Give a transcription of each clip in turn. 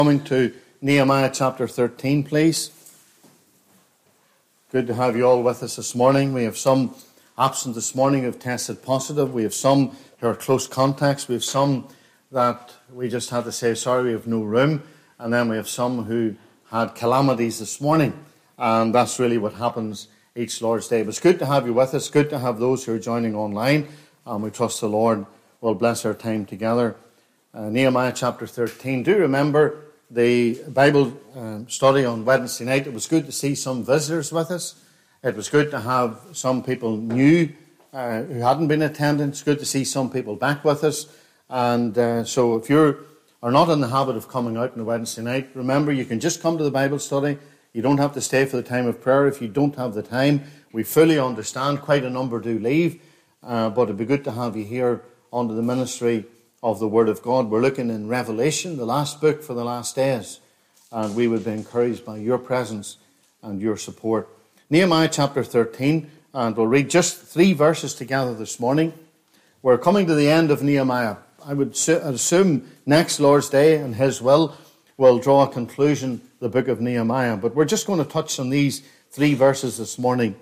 Coming to Nehemiah chapter 13, please. Good to have you all with us this morning. We have some absent this morning who have tested positive. We have some who are close contacts. We have some that we just had to say, sorry, we have no room. And then we have some who had calamities this morning. And that's really what happens each Lord's Day. But it's good to have you with us. Good to have those who are joining online. And we trust the Lord will bless our time together. Nehemiah chapter 13. Do remember the Bible study on Wednesday night. It was good to see some visitors with us. It was good to have some people new who hadn't been attending. It's good to see some people back with us. And so if you are not in the habit of coming out on a Wednesday night, remember you can just come to the Bible study. You don't have to stay for the time of prayer if you don't have the time. We fully understand. Quite a number do leave. But it'd be good to have you here under the ministry of the Word of God. We're looking in Revelation, the last book for the last days, and we would be encouraged by your presence and your support. Nehemiah chapter 13, and we'll read just 3 verses together this morning. We're coming to the end of Nehemiah. I would assume next Lord's Day and His will draw a conclusion the book of Nehemiah, but we're just going to touch on these 3 verses this morning.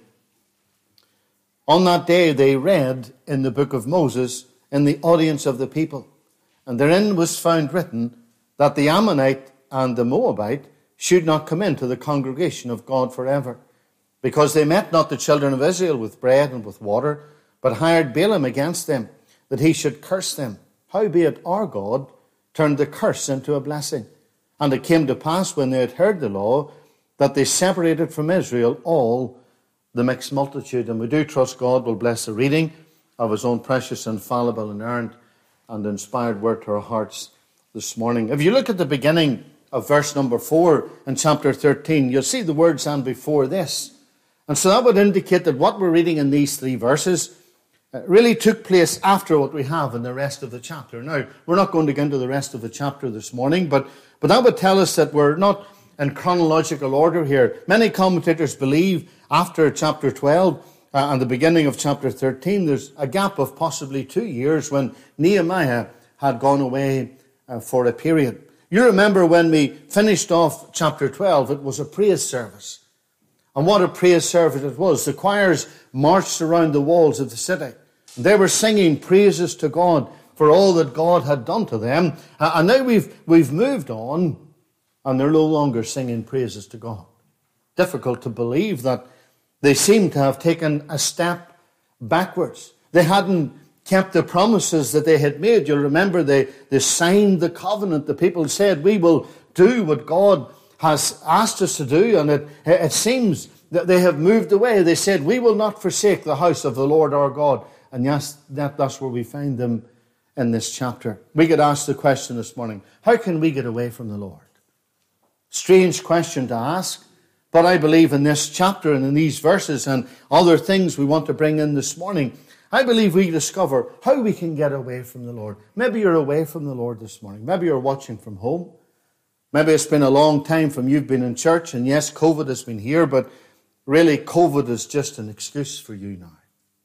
On that day they read in the book of Moses in the audience of the people. And therein was found written that the Ammonite and the Moabite should not come into the congregation of God forever, because they met not the children of Israel with bread and with water, but hired Balaam against them, that he should curse them. Howbeit our God turned the curse into a blessing. And it came to pass, when they had heard the law, that they separated from Israel all the mixed multitude. And we do trust God will bless the reading of His own precious, infallible, inerrant, and inspired word to our hearts this morning. If you look at the beginning of verse number 4 in chapter 13, you'll see the words "and before this." And so that would indicate that what we're reading in these 3 verses really took place after what we have in the rest of the chapter. Now, we're not going to get into the rest of the chapter this morning, but that would tell us that we're not in chronological order here. Many commentators believe after chapter 12 and the beginning of chapter 13, there's a gap of possibly 2 years when Nehemiah had gone away for a period. You remember when we finished off chapter 12, it was a praise service. And what a praise service it was. The choirs marched around the walls of the city. They were singing praises to God for all that God had done to them. And now we've moved on, and they're no longer singing praises to God. Difficult to believe that they seem to have taken a step backwards. They hadn't kept the promises that they had made. You'll remember they signed the covenant. The people said, we will do what God has asked us to do. And it seems that they have moved away. They said, we will not forsake the house of the Lord our God. And yes, that's where we find them in this chapter. We could ask the question this morning, how can we get away from the Lord? Strange question to ask. But I believe in this chapter and in these verses and other things we want to bring in this morning, I believe we discover how we can get away from the Lord. Maybe you're away from the Lord this morning. Maybe you're watching from home. Maybe it's been a long time from you've been in church. And yes, COVID has been here, but really COVID is just an excuse for you now.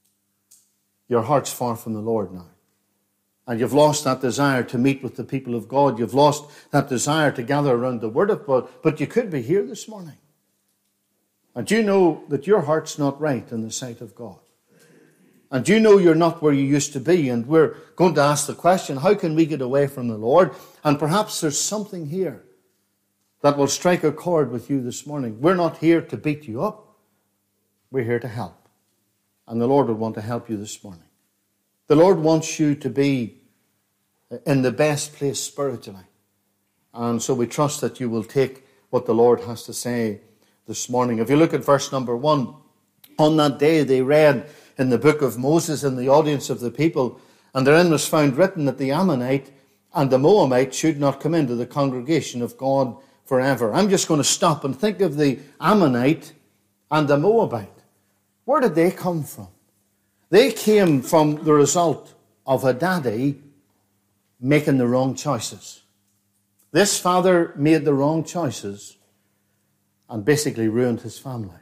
Your heart's far from the Lord now. And you've lost that desire to meet with the people of God. You've lost that desire to gather around the Word of God. But you could be here this morning. And you know that your heart's not right in the sight of God. And you know you're not where you used to be. And we're going to ask the question, how can we get away from the Lord? And perhaps there's something here that will strike a chord with you this morning. We're not here to beat you up. We're here to help. And the Lord would want to help you this morning. The Lord wants you to be in the best place spiritually. And so we trust that you will take what the Lord has to say this morning. If you look at verse number 1, on that day they read in the book of Moses in the audience of the people, and therein was found written that the Ammonite and the Moabite should not come into the congregation of God forever. I'm just going to stop and think of the Ammonite and the Moabite. Where did they come from? They came from the result of a daddy making the wrong choices. This father made the wrong choices and basically ruined his family.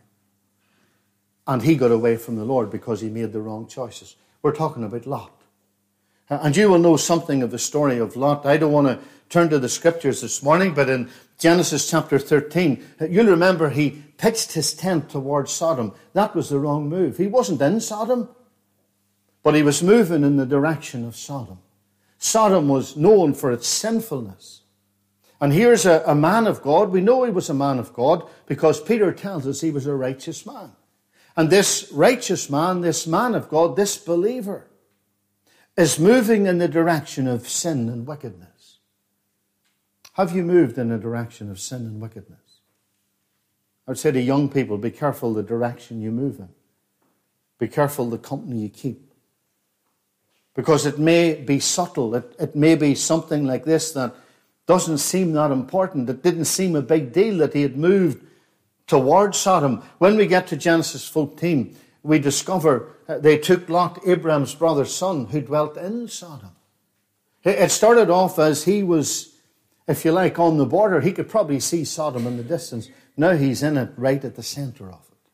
And he got away from the Lord because he made the wrong choices. We're talking about Lot. And you will know something of the story of Lot. I don't want to turn to the scriptures this morning, but in Genesis chapter 13, you'll remember he pitched his tent towards Sodom. That was the wrong move. He wasn't in Sodom, but he was moving in the direction of Sodom. Sodom was known for its sinfulness. And here's a man of God. We know he was a man of God because Peter tells us he was a righteous man. And this righteous man, this man of God, this believer, is moving in the direction of sin and wickedness. Have you moved in the direction of sin and wickedness? I would say to young people, be careful the direction you move in. Be careful the company you keep. Because it may be subtle. It may be something like this that doesn't seem that important. It didn't seem a big deal that he had moved towards Sodom. When we get to Genesis 14, we discover they took Lot, Abraham's brother's son, who dwelt in Sodom. It started off as he was, if you like, on the border. He could probably see Sodom in the distance. Now he's in it, right at the center of it.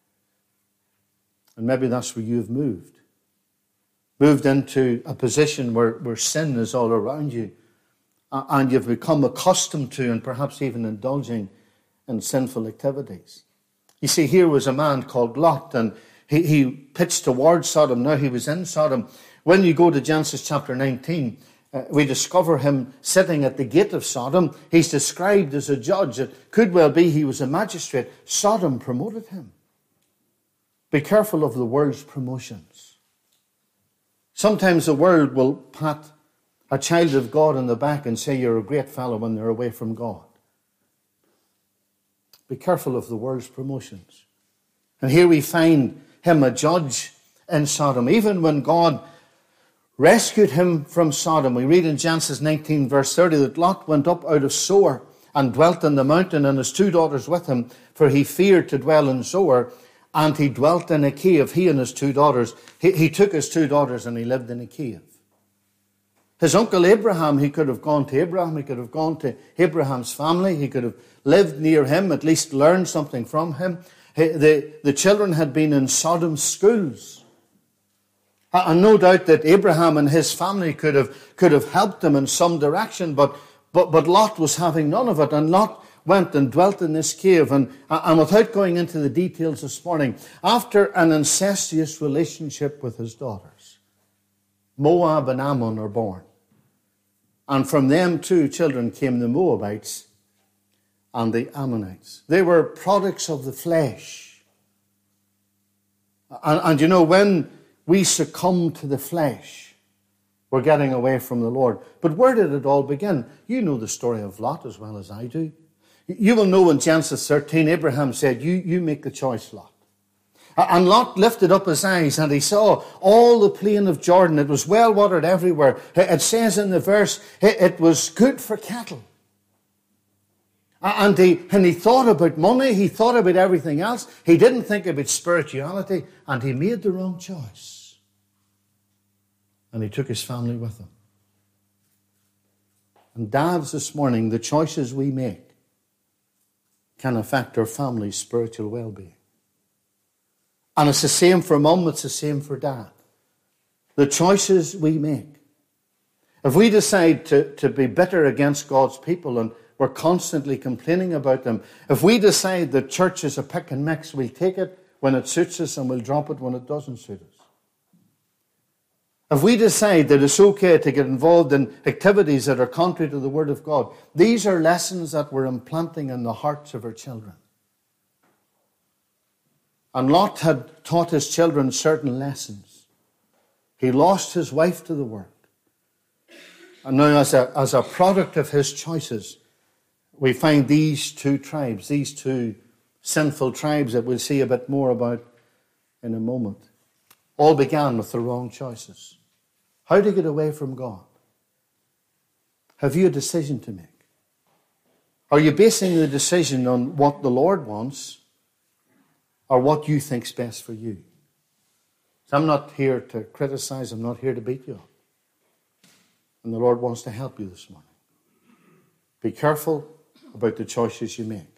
And maybe that's where you've moved. Moved into a position where sin is all around you. And you've become accustomed to and perhaps even indulging in sinful activities. You see, here was a man called Lot, and he pitched towards Sodom. Now he was in Sodom. When you go to Genesis chapter 19, we discover him sitting at the gate of Sodom. He's described as a judge. It could well be he was a magistrate. Sodom promoted him. Be careful of the world's promotions. Sometimes the world will pat a child of God on the back and say you're a great fellow when they're away from God. Be careful of the world's promotions. And here we find him a judge in Sodom. Even when God rescued him from Sodom, we read in Genesis 19 verse 30 that Lot went up out of Zoar and dwelt in the mountain, and his 2 daughters with him, for he feared to dwell in Zoar, and he dwelt in a cave, he and his 2 daughters. He took his 2 daughters and he lived in a cave. His uncle Abraham, he could have gone to Abraham, he could have gone to Abraham's family, he could have lived near him, at least learned something from him. The children had been in Sodom's schools. And no doubt that Abraham and his family could have helped them in some direction, but Lot was having none of it. And Lot went and dwelt in this cave. And without going into the details this morning, after an incestuous relationship with his daughters, Moab and Ammon are born. And from them 2 children came the Moabites and the Ammonites. They were products of the flesh. And you know, when we succumb to the flesh, we're getting away from the Lord. But where did it all begin? You know the story of Lot as well as I do. You will know in Genesis 13, Abraham said, you make the choice, Lot. And Lot lifted up his eyes and he saw all the plain of Jordan. It was well watered everywhere. It says in the verse, it was good for cattle. And he thought about money. He thought about everything else. He didn't think about spirituality. And he made the wrong choice. And he took his family with him. And dads, this morning, the choices we make can affect our family's spiritual well-being. And it's the same for mum, it's the same for dad. The choices we make. If we decide to be bitter against God's people and we're constantly complaining about them, if we decide that church is a pick and mix, we'll take it when it suits us and we'll drop it when it doesn't suit us. If we decide that it's okay to get involved in activities that are contrary to the Word of God, these are lessons that we're implanting in the hearts of our children. And Lot had taught his children certain lessons. He lost his wife to the world. And now as a product of his choices, we find these 2 tribes, these 2 sinful tribes that we'll see a bit more about in a moment, all began with the wrong choices. How to get away from God? Have you a decision to make? Are you basing the decision on what the Lord wants or what you think's best for you? So I'm not here to criticize. I'm not here to beat you up. And the Lord wants to help you this morning. Be careful about the choices you make.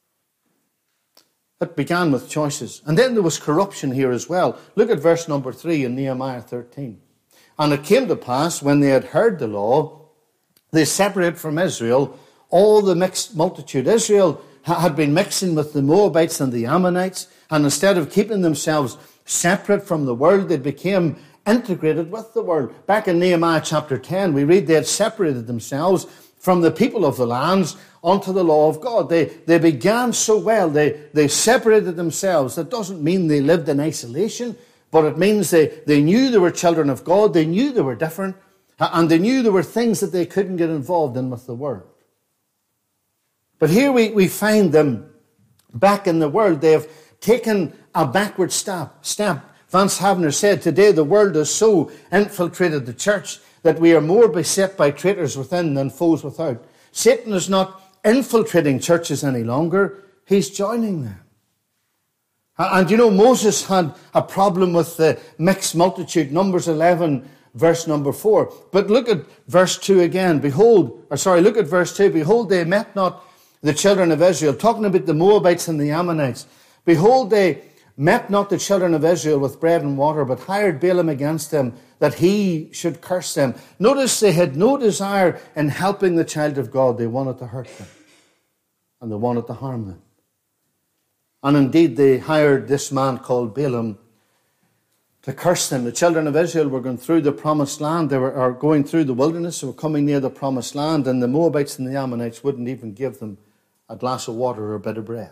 It began with choices. And then there was corruption here as well. Look at verse number 3 in Nehemiah 13. And it came to pass, when they had heard the law, they separated from Israel all the mixed multitude. Israel had been mixing with the Moabites and the Ammonites, and instead of keeping themselves separate from the world, they became integrated with the world. Back in Nehemiah chapter 10, we read they had separated themselves from the people of the lands unto the law of God. They began so well. They separated themselves. That doesn't mean they lived in isolation, but it means they knew they were children of God. They knew they were different, and they knew there were things that they couldn't get involved in with the world. But here we find them back in the world. They have taken a backward step. Vance Havner said, today the world has so infiltrated the church that we are more beset by traitors within than foes without. Satan is not infiltrating churches any longer. He's joining them. And you know, Moses had a problem with the mixed multitude. Numbers 11, verse number 4. But look at verse 2 again. Look at verse 2. Behold, they met not the children of Israel. Talking about the Moabites and the Ammonites. Behold, they met not the children of Israel with bread and water, but hired Balaam against them, that he should curse them. Notice they had no desire in helping the child of God. They wanted to hurt them, and they wanted to harm them. And indeed, they hired this man called Balaam to curse them. The children of Israel were going through the promised land. They were going through the wilderness. They were coming near the promised land, and the Moabites and the Ammonites wouldn't even give them a glass of water or a bit of bread.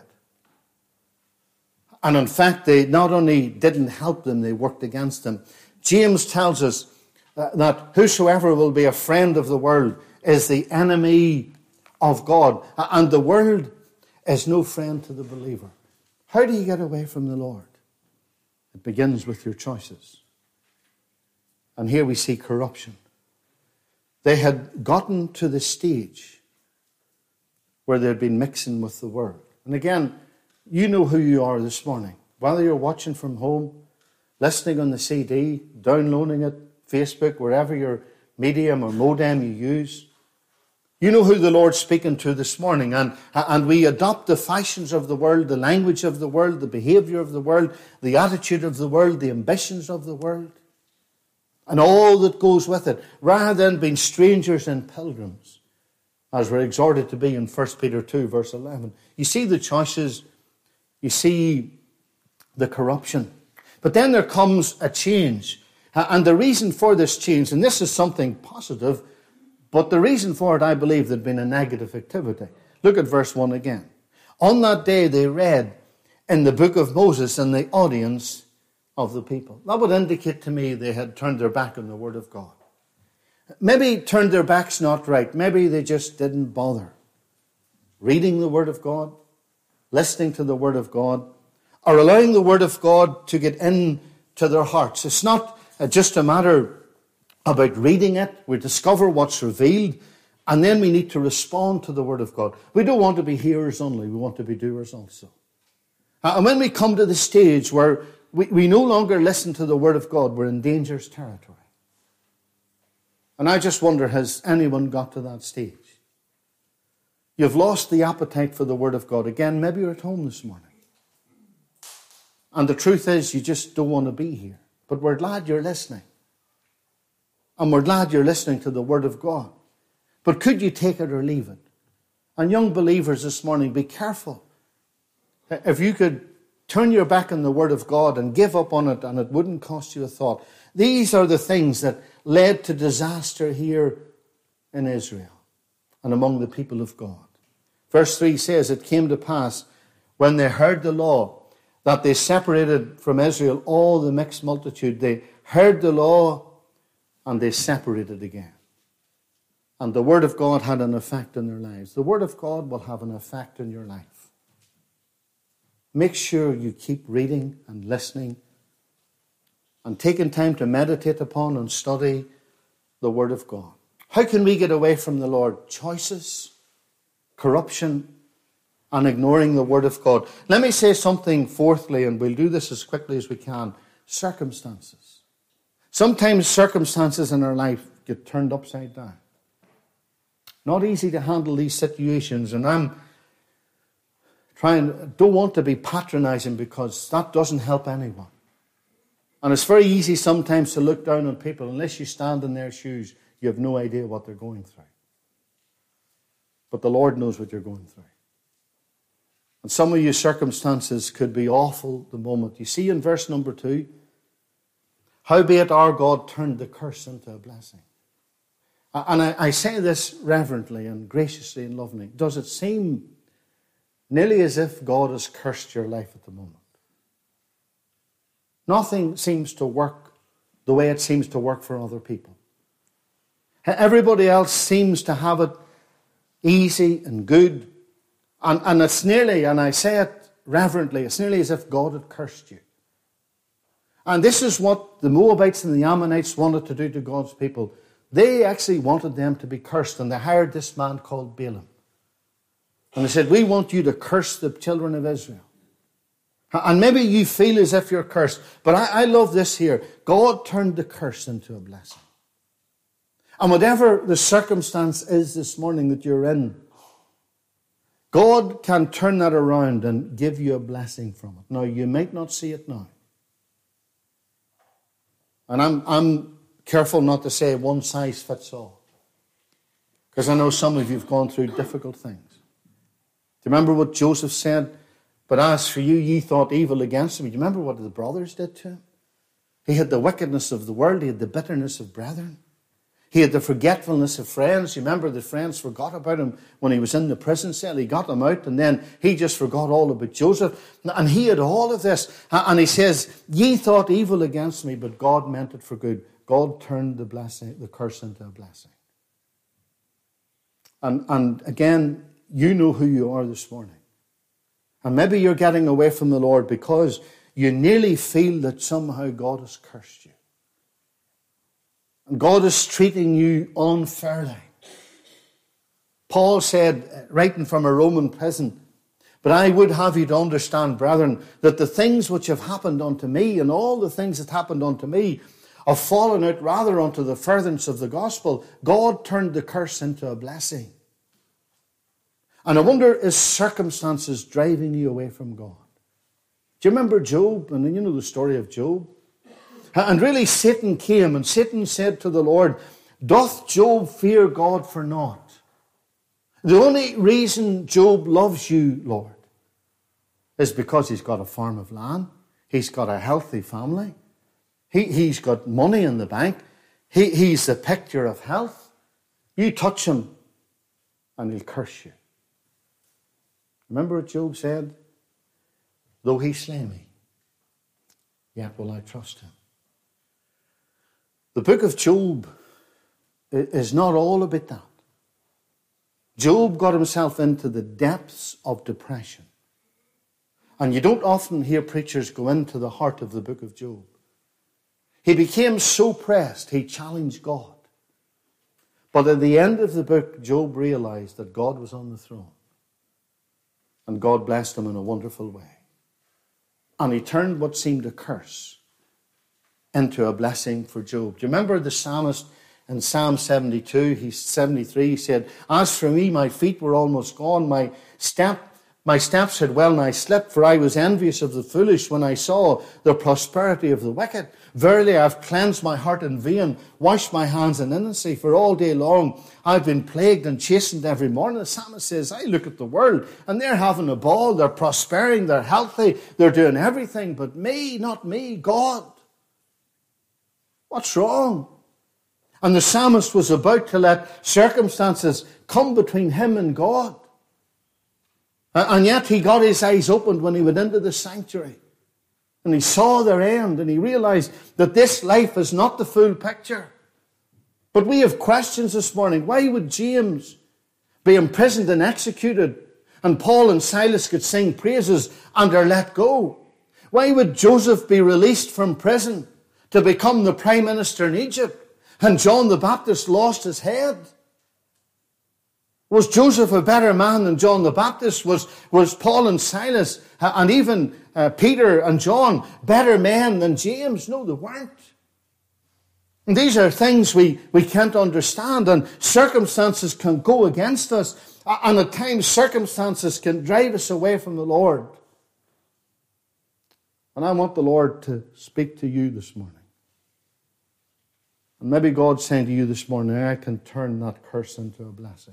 And in fact, they not only didn't help them, they worked against them. James tells us that whosoever will be a friend of the world is the enemy of God. And the world is no friend to the believer. How do you get away from the Lord? It begins with your choices. And here we see corruption. They had gotten to the stage where they had been mixing with the world. And again, you know who you are this morning. Whether you're watching from home, listening on the CD, downloading it, Facebook, wherever your medium or modem you use. You know who the Lord's speaking to this morning. And we adopt the fashions of the world, the language of the world, the behavior of the world, the attitude of the world, the ambitions of the world, and all that goes with it, rather than being strangers and pilgrims, as we're exhorted to be in 1 Peter 2, verse 11. You see the choices. You see the corruption. But then there comes a change. And the reason for this change, and this is something positive, but the reason for it, I believe, there'd been a negative activity. Look at verse 1 again. On that day they read in the book of Moses in the audience of the people. That would indicate to me they had turned their back on the Word of God. Maybe turned their backs not right. Maybe they just didn't bother reading the Word of God, listening to the Word of God, or allowing the Word of God to get into their hearts. It's not just a matter about reading it. We discover what's revealed, and then we need to respond to the Word of God. We don't want to be hearers only. We want to be doers also. And when we come to the stage where we no longer listen to the Word of God, we're in dangerous territory. And I just wonder, has anyone got to that stage? You've lost the appetite for the Word of God. Again, maybe you're at home this morning. And the truth is, you just don't want to be here. But we're glad you're listening. And we're glad you're listening to the Word of God. But could you take it or leave it? And young believers this morning, be careful. If you could turn your back on the Word of God and give up on it, and it wouldn't cost you a thought. These are the things that led to disaster here in Israel and among the people of God. Verse 3 says, it came to pass when they heard the law that they separated from Israel all the mixed multitude. They heard the law and they separated again. And the Word of God had an effect in their lives. The Word of God will have an effect in your life. Make sure you keep reading and listening and taking time to meditate upon and study the Word of God. How can we get away from the Lord? Choices, corruption, and ignoring the Word of God. Let me say something fourthly, and we'll do this as quickly as we can. Circumstances. Sometimes circumstances in our life get turned upside down. Not easy to handle these situations, and don't want to be patronizing because that doesn't help anyone. And it's very easy sometimes to look down on people. Unless you stand in their shoes, you have no idea what they're going through. But the Lord knows what you're going through. And some of your circumstances could be awful at the moment. You see in verse number 2, howbeit our God turned the curse into a blessing. And I say this reverently and graciously and lovingly. Does it seem nearly as if God has cursed your life at the moment? Nothing seems to work the way it seems to work for other people. Everybody else seems to have it easy and good. And it's nearly, and I say it reverently, it's nearly as if God had cursed you. And this is what the Moabites and the Ammonites wanted to do to God's people. They actually wanted them to be cursed, and they hired this man called Balaam. And they said, we want you to curse the children of Israel. And maybe you feel as if you're cursed, but I love this here. God turned the curse into a blessing. And whatever the circumstance is this morning that you're in, God can turn that around and give you a blessing from it. Now, you might not see it now. And I'm careful not to say one size fits all. Because I know some of you have gone through difficult things. Do you remember what Joseph said? But as for you, ye thought evil against him. Do you remember what the brothers did to him? He had the wickedness of the world. He had the bitterness of brethren. He had the forgetfulness of friends. You remember the friends forgot about him when he was in the prison cell. He got them out, and then he just forgot all about Joseph. And he had all of this. And he says, ye thought evil against me, but God meant it for good. God turned the curse into a blessing. And again, you know who you are this morning. And maybe you're getting away from the Lord because you nearly feel that somehow God has cursed you. And God is treating you unfairly. Paul said, writing from a Roman prison, but I would have you to understand, brethren, that the things which have happened unto me and all the things that happened unto me have fallen out rather unto the furtherance of the gospel. God turned the curse into a blessing. And I wonder, is circumstances driving you away from God? Do you remember Job? And you know the story of Job. And really Satan came, and Satan said to the Lord, doth Job fear God for naught? The only reason Job loves you, Lord, is because he's got a farm of land. He's got a healthy family. He's got money in the bank. He's the picture of health. You touch him and he'll curse you. Remember what Job said? Though he slay me, yet will I trust him. The book of Job is not all about that. Job got himself into the depths of depression. And you don't often hear preachers go into the heart of the book of Job. He became so pressed, he challenged God. But at the end of the book, Job realized that God was on the throne. And God blessed him in a wonderful way. And he turned what seemed a curse into a blessing for Job. Do you remember the psalmist in Psalm 72, 73, he said, as for me, my feet were almost gone. My steps had well nigh slipped, for I was envious of the foolish when I saw the prosperity of the wicked. Verily, I have cleansed my heart in vain, washed my hands in innocency, for all day long I've been plagued and chastened every morning. The psalmist says, I look at the world, and they're having a ball, they're prospering, they're healthy, they're doing everything, but me, not me, God. What's wrong? And the psalmist was about to let circumstances come between him and God. And yet he got his eyes opened when he went into the sanctuary. And he saw their end, and he realized that this life is not the full picture. But we have questions this morning. Why would James be imprisoned and executed, and Paul and Silas could sing praises and are let go? Why would Joseph be released from prison to become the prime minister in Egypt, and John the Baptist lost his head? Was Joseph a better man than John the Baptist? Was Paul and Silas and even Peter and John better men than James? No, they weren't. And these are things we can't understand, and circumstances can go against us, and at times circumstances can drive us away from the Lord. And I want the Lord to speak to you this morning. And maybe God's saying to you this morning, I can turn that curse into a blessing.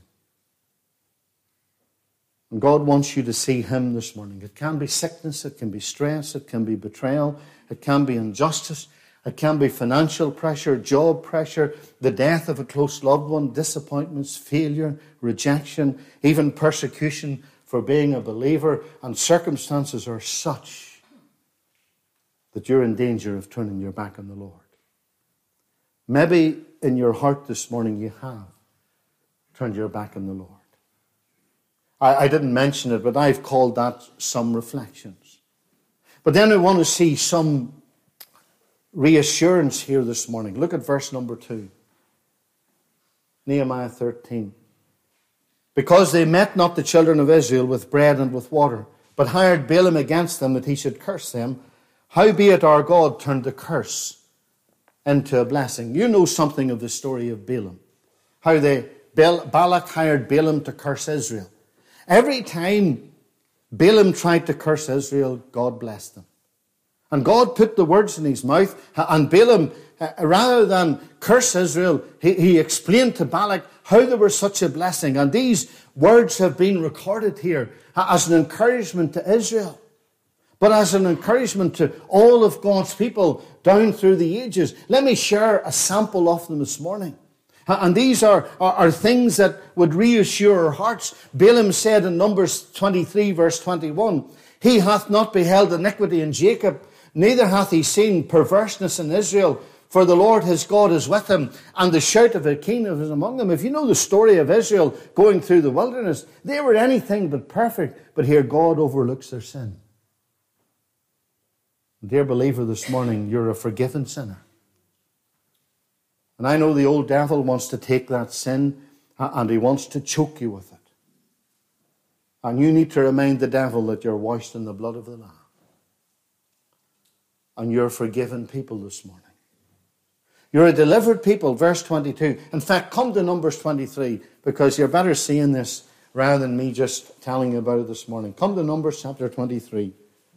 And God wants you to see Him this morning. It can be sickness, it can be stress, it can be betrayal, it can be injustice, it can be financial pressure, job pressure, the death of a close loved one, disappointments, failure, rejection, even persecution for being a believer. And circumstances are such that you're in danger of turning your back on the Lord. Maybe in your heart this morning you have turned your back on the Lord. I didn't mention it, but I've called that some reflections. But then I want to see some reassurance here this morning. Look at verse number 2. Nehemiah 13. Because they met not the children of Israel with bread and with water, but hired Balaam against them that he should curse them, howbeit our God turned the curse into a blessing. You know something of the story of Balaam. How Balak hired Balaam to curse Israel. Every time Balaam tried to curse Israel, God blessed them. And God put the words in his mouth. And Balaam, rather than curse Israel, he explained to Balak how they were such a blessing. And these words have been recorded here as an encouragement to Israel, but as an encouragement to all of God's people down through the ages. Let me share a sample of them this morning. And these are things that would reassure our hearts. Balaam said in Numbers 23, verse 21, He hath not beheld iniquity in Jacob, neither hath he seen perverseness in Israel, for the Lord his God is with him, and the shout of a king is among them. If you know the story of Israel going through the wilderness, they were anything but perfect, but here God overlooks their sin. Dear believer, this morning, you're a forgiven sinner. And I know the old devil wants to take that sin and he wants to choke you with it. And you need to remind the devil that you're washed in the blood of the Lamb. And you're forgiven people this morning. You're a delivered people, verse 22. In fact, come to Numbers 23, because you're better seeing this rather than me just telling you about it this morning. Come to Numbers chapter 23.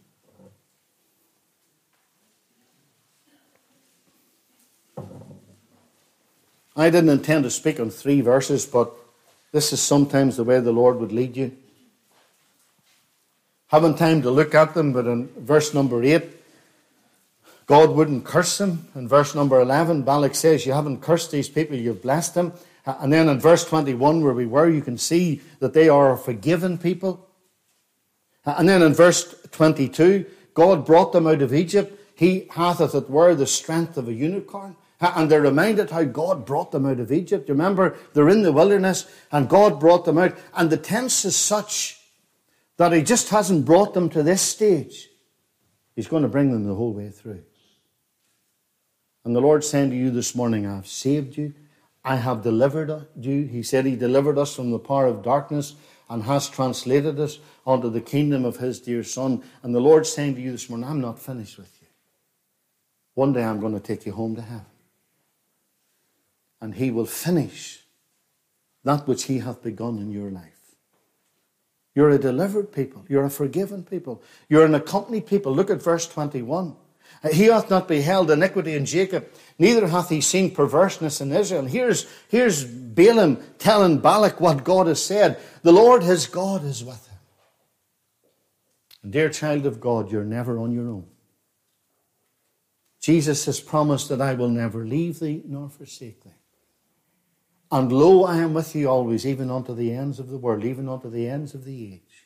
I didn't intend to speak on 3 verses, but this is sometimes the way the Lord would lead you. Haven't time to look at them, but in verse number 8, God wouldn't curse them. In verse number 11, Balak says, you haven't cursed these people, you've blessed them. And then in verse 21, where we were, you can see that they are a forgiven people. And then in verse 22, God brought them out of Egypt. He hath, as it were, the strength of a unicorn. And they're reminded how God brought them out of Egypt. You remember, they're in the wilderness and God brought them out. And the tense is such that He just hasn't brought them to this stage. He's going to bring them the whole way through. And the Lord's saying to you this morning, I have saved you. I have delivered you. He said He delivered us from the power of darkness and has translated us onto the kingdom of His dear Son. And the Lord's saying to you this morning, I'm not finished with you. One day I'm going to take you home to heaven. And He will finish that which He hath begun in your life. You're a delivered people. You're a forgiven people. You're an accompanied people. Look at verse 21. He hath not beheld iniquity in Jacob, neither hath he seen perverseness in Israel. Here's Balaam telling Balak what God has said. The Lord his God is with him. And dear child of God, you're never on your own. Jesus has promised that I will never leave thee nor forsake thee. And lo, I am with you always, even unto the ends of the world, even unto the ends of the age.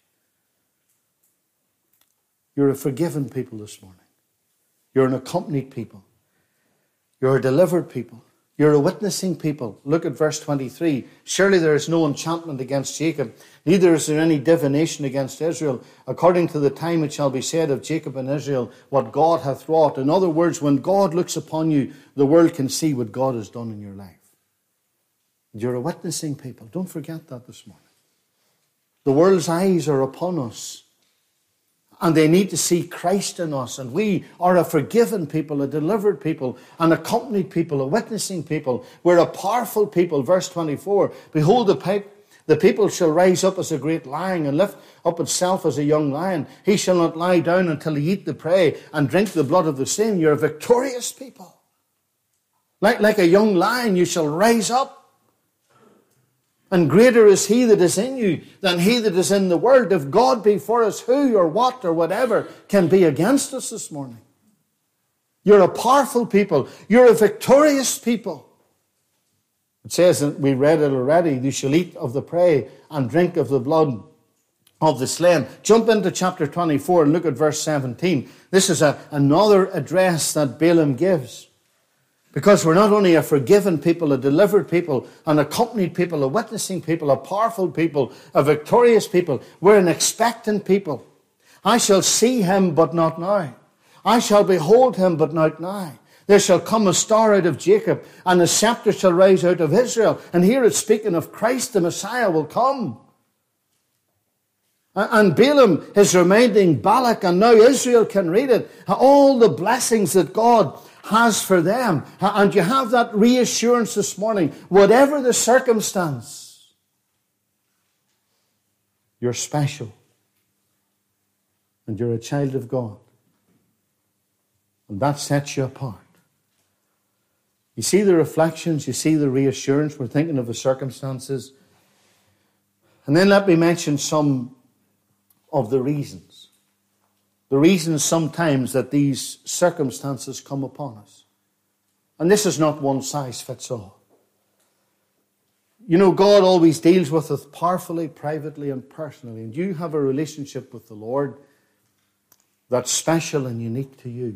You're a forgiven people this morning. You're an accompanied people. You're a delivered people. You're a witnessing people. Look at verse 23. Surely there is no enchantment against Jacob, neither is there any divination against Israel. According to the time it shall be said of Jacob and Israel, what God hath wrought. In other words, when God looks upon you, the world can see what God has done in your life. You're a witnessing people. Don't forget that this morning. The world's eyes are upon us. And they need to see Christ in us. And we are a forgiven people, a delivered people, an accompanied people, a witnessing people. We're a powerful people. Verse 24. Behold, The people shall rise up as a great lion and lift up itself as a young lion. He shall not lie down until he eat the prey and drink the blood of the slain. You're a victorious people. Like a young lion, you shall rise up. And greater is he that is in you than he that is in the world. If God be for us, who or what or whatever can be against us this morning? You're a powerful people. You're a victorious people. It says, and we read it already, you shall eat of the prey and drink of the blood of the slain. Jump into chapter 24 and look at verse 17. This is another address that Balaam gives. Because we're not only a forgiven people, a delivered people, an accompanied people, a witnessing people, a powerful people, a victorious people. We're an expectant people. I shall see him, but not now. I shall behold him, but not now. There shall come a star out of Jacob, and a scepter shall rise out of Israel. And here it's speaking of Christ, the Messiah, will come. And Balaam is reminding Balak, and now Israel can read it, all the blessings that God has for them. And you have that reassurance this morning. Whatever the circumstance, you're special. And you're a child of God. And that sets you apart. You see the reflections, you see the reassurance. We're thinking of the circumstances. And then let me mention some of the reasons. The reasons sometimes that these circumstances come upon us. And this is not one size fits all. You know, God always deals with us powerfully, privately, and personally. And you have a relationship with the Lord that's special and unique to you.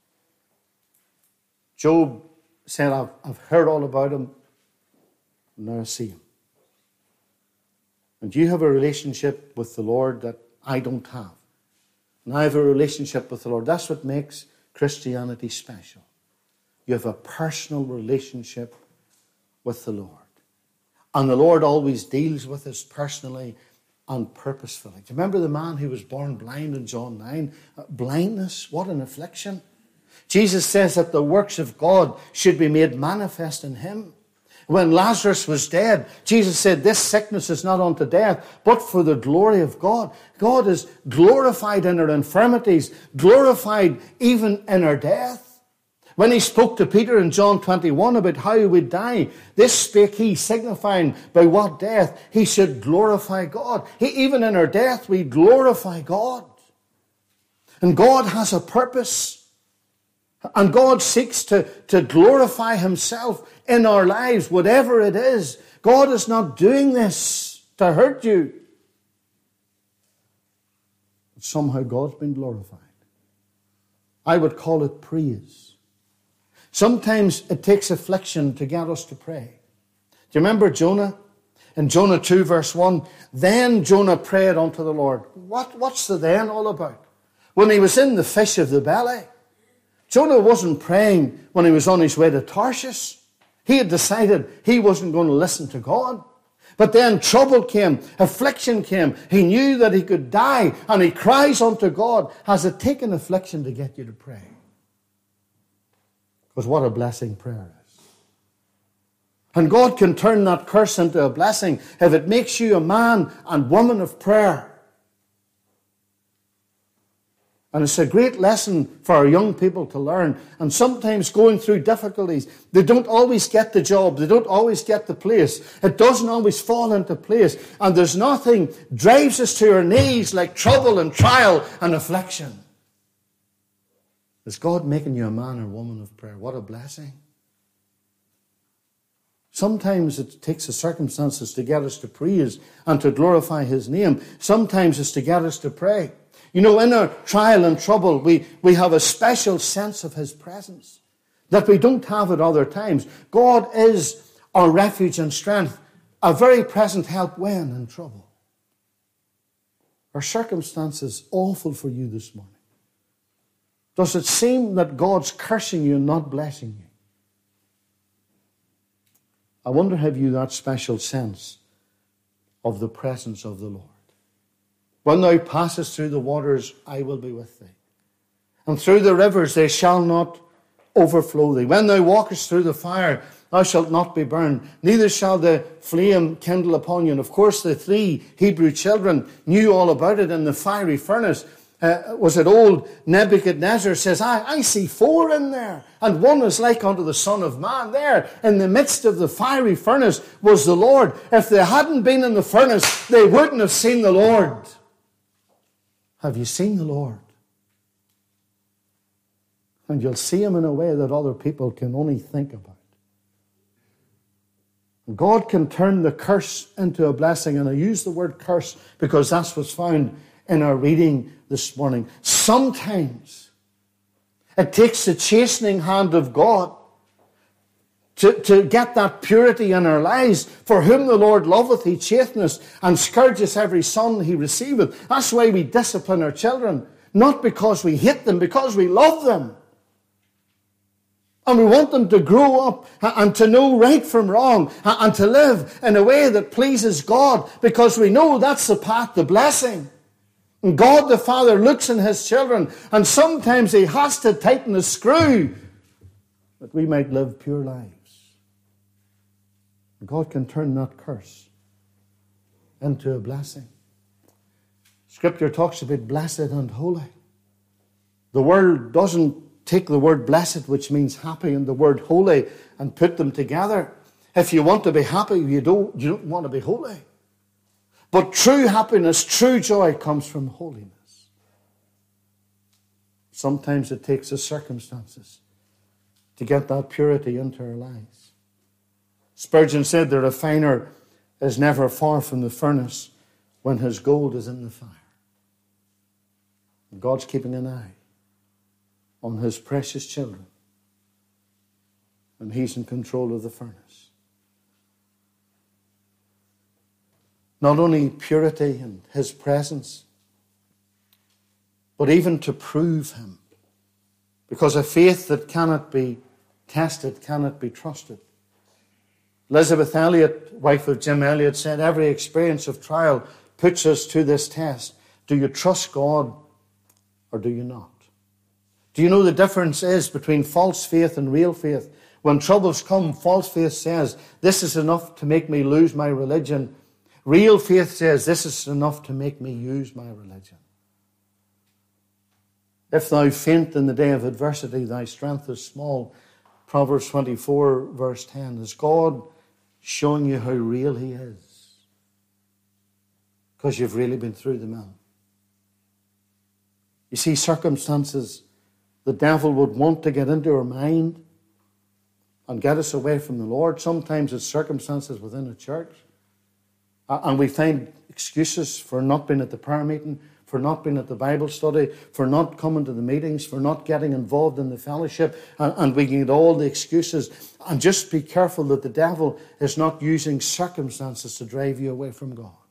Job said, I've heard all about him, and now I see him. And you have a relationship with the Lord that I don't have. And I have a relationship with the Lord. That's what makes Christianity special. You have a personal relationship with the Lord. And the Lord always deals with us personally and purposefully. Do you remember the man who was born blind in John 9? Blindness, what an affliction. Jesus says that the works of God should be made manifest in him. When Lazarus was dead, Jesus said, this sickness is not unto death, but for the glory of God. God is glorified in our infirmities, glorified even in our death. When he spoke to Peter in John 21 about how he would die, this spake he, signifying by what death he should glorify God. Even in our death, we glorify God. And God has a purpose. And God seeks to glorify himself in our lives, whatever it is. God is not doing this to hurt you. But somehow God's been glorified. I would call it praise. Sometimes it takes affliction to get us to pray. Do you remember Jonah? In Jonah 2 verse 1, then Jonah prayed unto the Lord. What's the then all about? When he was in the fish of the belly. Jonah wasn't praying when he was on his way to Tarshish. He had decided he wasn't going to listen to God. But then trouble came, affliction came. He knew that he could die, and he cries unto God. Has it taken affliction to get you to pray? Because what a blessing prayer is. And God can turn that curse into a blessing if it makes you a man and woman of prayer. And it's a great lesson for our young people to learn. And sometimes going through difficulties, they don't always get the job. They don't always get the place. It doesn't always fall into place. And there's nothing drives us to our knees like trouble and trial and affliction. Is God making you a man or woman of prayer? What a blessing. Sometimes it takes the circumstances to get us to praise and to glorify his name. Sometimes it's to get us to pray. You know, in our trial and trouble, we have a special sense of his presence that we don't have at other times. God is our refuge and strength, a very present help when in trouble. Are circumstances awful for you this morning? Does it seem that God's cursing you and not blessing you? I wonder, have you that special sense of the presence of the Lord? When thou passest through the waters, I will be with thee. And through the rivers, they shall not overflow thee. When thou walkest through the fire, thou shalt not be burned, neither shall the flame kindle upon you. And of course the 3 Hebrew children knew all about it in the fiery furnace. Was it old Nebuchadnezzar says, I see 4 in there, and one is like unto the Son of Man. There, in the midst of the fiery furnace, was the Lord. If they hadn't been in the furnace, they wouldn't have seen the Lord. Have you seen the Lord? And you'll see him in a way that other people can only think about. God can turn the curse into a blessing, and I use the word curse because that's what's found in our reading this morning. Sometimes it takes the chastening hand of God to get that purity in our lives. For whom the Lord loveth, he chasteneth, and scourgeth every son he receiveth. That's why we discipline our children. Not because we hate them, because we love them. And we want them to grow up and to know right from wrong and to live in a way that pleases God, because we know that's the path to blessing. And God the Father looks in his children, and sometimes he has to tighten the screw that we might live pure lives. God can turn that curse into a blessing. Scripture talks about blessed and holy. The world doesn't take the word blessed, which means happy, and the word holy and put them together. If you want to be happy, you don't want to be holy. But true happiness, true joy comes from holiness. Sometimes it takes the circumstances to get that purity into our lives. Spurgeon said the refiner is never far from the furnace when his gold is in the fire. God's keeping an eye on his precious children, and he's in control of the furnace. Not only purity and his presence, but even to prove him. Because a faith that cannot be tested cannot be trusted. Elizabeth Elliot, wife of Jim Elliot, said every experience of trial puts us to this test. Do you trust God or do you not? Do you know the difference is between false faith and real faith? When troubles come, false faith says, this is enough to make me lose my religion. Real faith says, this is enough to make me use my religion. If thou faint in the day of adversity, thy strength is small. Proverbs 24, verse 10. Is God showing you how real he is? Because you've really been through the mill. You see, circumstances, the devil would want to get into our mind and get us away from the Lord. Sometimes it's circumstances within a church. And we find excuses for not being at the prayer meeting, for not being at the Bible study, for not coming to the meetings, for not getting involved in the fellowship. And we can get all the excuses. And just be careful that the devil is not using circumstances to drive you away from God.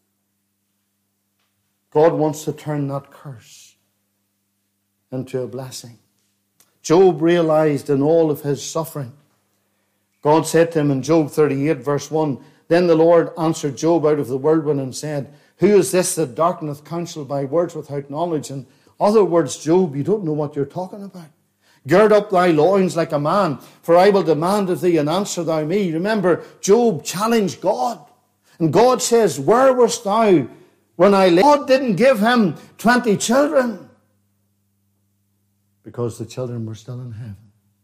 God wants to turn that curse into a blessing. Job realized in all of his suffering, God said to him in Job 38, verse 1, then the Lord answered Job out of the whirlwind and said, who is this that darkeneth counsel by words without knowledge? In other words, Job, you don't know what you're talking about. Gird up thy loins like a man, for I will demand of thee, and answer thou me. Remember, Job challenged God. And God says, where wast thou when I lay? God didn't give him 20 children because the children were still in heaven.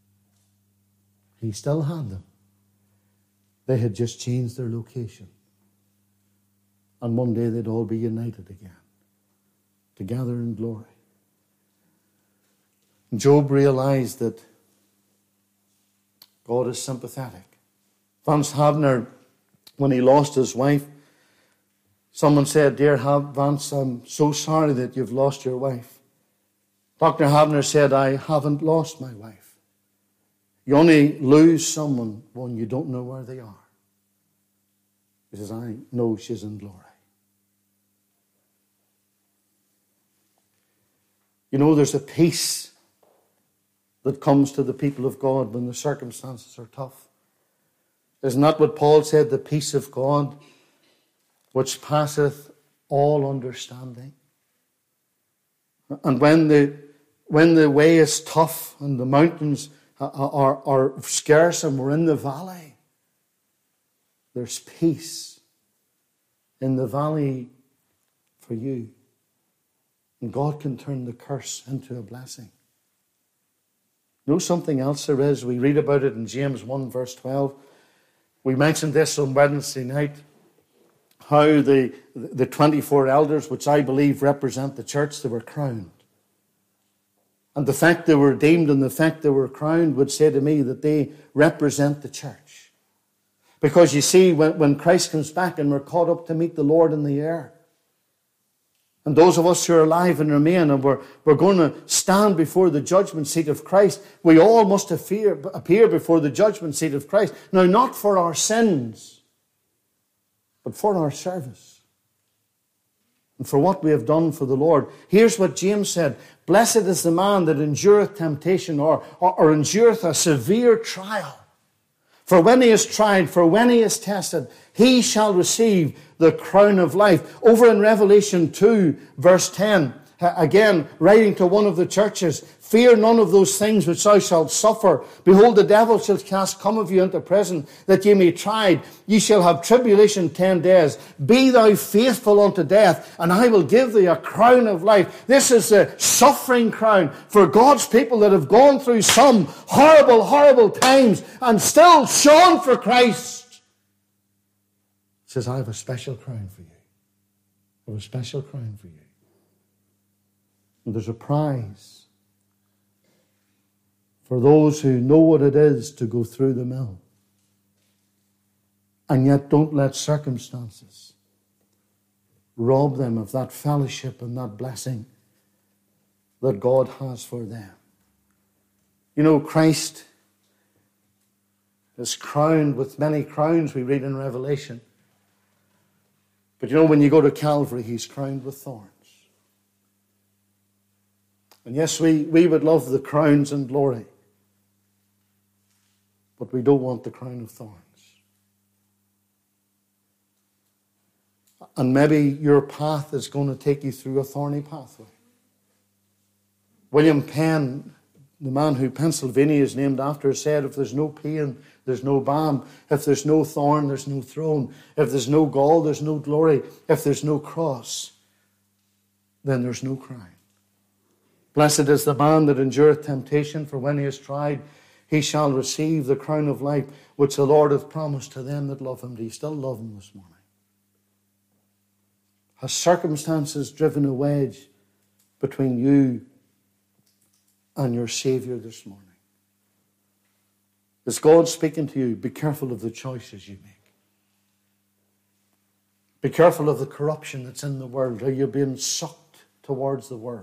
He still had them. They had just changed their location. And one day they'd all be united again, together in glory. And Job realized that God is sympathetic. Vance Havner, when he lost his wife, someone said, dear Vance, I'm so sorry that you've lost your wife. Dr. Havner said, I haven't lost my wife. You only lose someone when you don't know where they are. He says, I know she's in glory. You know, there's a peace that comes to the people of God when the circumstances are tough. Isn't that what Paul said? The peace of God, which passeth all understanding. And when the way is tough and the mountains are scarce and we're in the valley, there's peace in the valley for you. And God can turn the curse into a blessing. You know something else there is? We read about it in James 1 verse 12. We mentioned this on Wednesday night. How the 24 elders, which I believe represent the church, they were crowned. And the fact they were redeemed and the fact they were crowned would say to me that they represent the church. Because you see, when Christ comes back and we're caught up to meet the Lord in the air, and those of us who are alive and remain, and we're going to stand before the judgment seat of Christ, we all must appear before the judgment seat of Christ. Now, not for our sins, but for our service. And for what we have done for the Lord. Here's what James said: blessed is the man that endureth temptation or endureth a severe trial. For when he is tried, for when he is tested, he shall receive the crown of life. Over in Revelation 2, verse 10, again, writing to one of the churches, fear none of those things which thou shalt suffer. Behold, the devil shall cast some of you into prison, that ye may be tried. Ye shall have tribulation 10 days. Be thou faithful unto death, and I will give thee a crown of life. This is the suffering crown for God's people that have gone through some horrible, horrible times and still shone for Christ. It says, I have a special crown for you. I have a special crown for you. And there's a prize for those who know what it is to go through the mill and yet don't let circumstances rob them of that fellowship and that blessing that God has for them. You know, Christ is crowned with many crowns, we read in Revelation. But you know, when you go to Calvary, he's crowned with thorns. And yes, we would love the crowns and glory, but we don't want the crown of thorns. And maybe your path is going to take you through a thorny pathway. William Penn, the man who Pennsylvania is named after, said, if there's no pain, there's no balm. If there's no thorn, there's no throne. If there's no gall, there's no glory. If there's no cross, then there's no crown. Blessed is the man that endureth temptation, for when he is tried, he shall receive the crown of life, which the Lord hath promised to them that love him. Do you still love him this morning? Has circumstances driven a wedge between you and your Savior this morning? Is God speaking to you? Be careful of the choices you make. Be careful of the corruption that's in the world. Are you being sucked towards the world?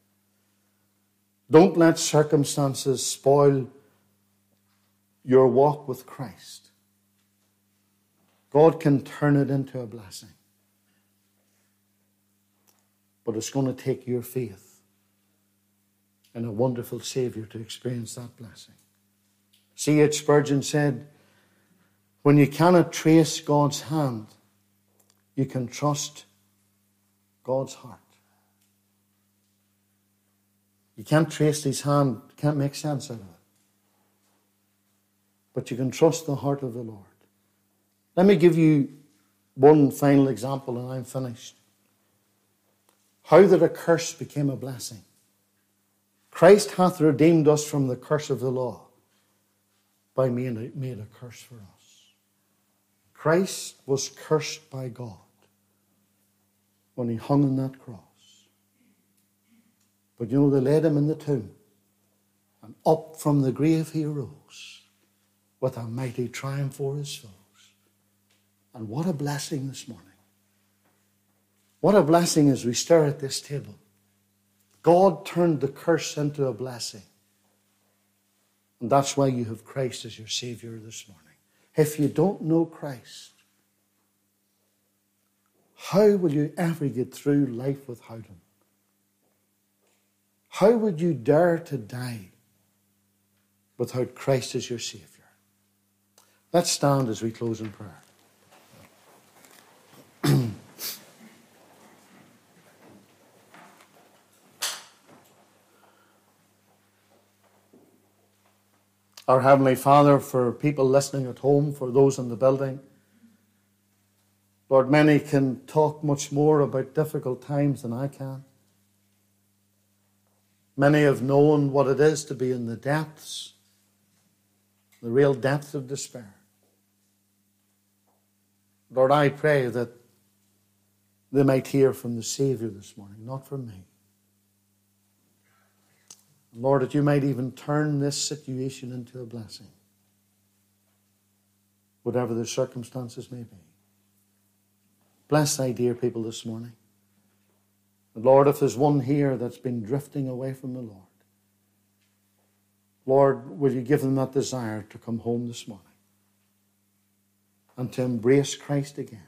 Don't let circumstances spoil your walk with Christ. God can turn it into a blessing. But it's going to take your faith in a wonderful Savior to experience that blessing. C.H. Spurgeon said, when you cannot trace God's hand, you can trust God's heart. You can't trace his hand, can't make sense out of it. But you can trust the heart of the Lord. Let me give you one final example and I'm finished. How that a curse became a blessing. Christ hath redeemed us from the curse of the law by made a curse for us. Christ was cursed by God when he hung on that cross. But you know, they laid him in the tomb, and up from the grave he arose with a mighty triumph over his foes. And what a blessing this morning. What a blessing as we stare at this table. God turned the curse into a blessing. And that's why you have Christ as your Savior this morning. If you don't know Christ, how will you ever get through life without him? How would you dare to die without Christ as your Savior? Let's stand as we close in prayer. Our Heavenly Father, for people listening at home, for those in the building, Lord, many can talk much more about difficult times than I can. Many have known what it is to be in the depths, the real depths of despair. Lord, I pray that they might hear from the Savior this morning, not from me. Lord, that you might even turn this situation into a blessing, whatever the circumstances may be. Bless thy dear people this morning. And Lord, if there's one here that's been drifting away from the Lord, Lord, will you give them that desire to come home this morning and to embrace Christ again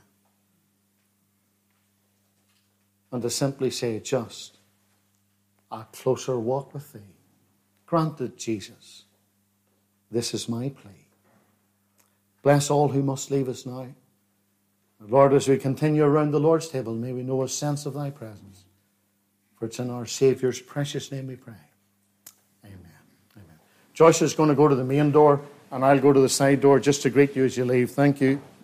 and to simply say just a closer walk with thee. Grant it, Jesus. This is my plea. Bless all who must leave us now. Lord, as we continue around the Lord's table, may we know a sense of thy presence. For it's in our Saviour's precious name we pray. Amen. Amen. Joyce is going to go to the main door, and I'll go to the side door just to greet you as you leave. Thank you.